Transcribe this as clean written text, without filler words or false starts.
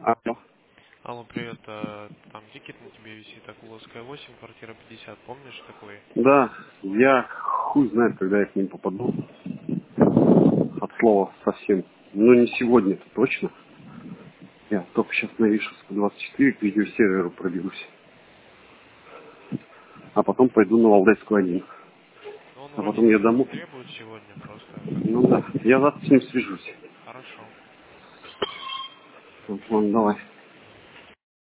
Алло. Алло, привет. Там тикет на тебе висит, Акуловская 8, квартира 50. Помнишь такой? Да, я хуй знает, когда я к ним попаду. От слова совсем. Ну, не сегодня, это точно. Я только сейчас на Вишевскую 24 к видеосерверу проберусь. А потом пойду на Валдайскую 1. Ну, он А вроде потом я не домой. требует сегодня, просто как бы... Ну да, я завтра с ним свяжусь. Хорошо. Вот, ладно, давай.